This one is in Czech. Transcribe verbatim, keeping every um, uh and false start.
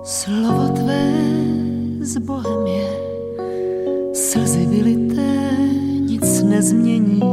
Slovo tvé s Bohem je, slzy vylité nic nezmění.